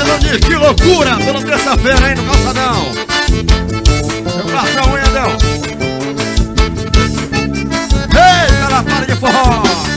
Você não diz que loucura, toda terça-feira aí no Calçadão. Meu patrão, Edão. Eita, lapada de forró.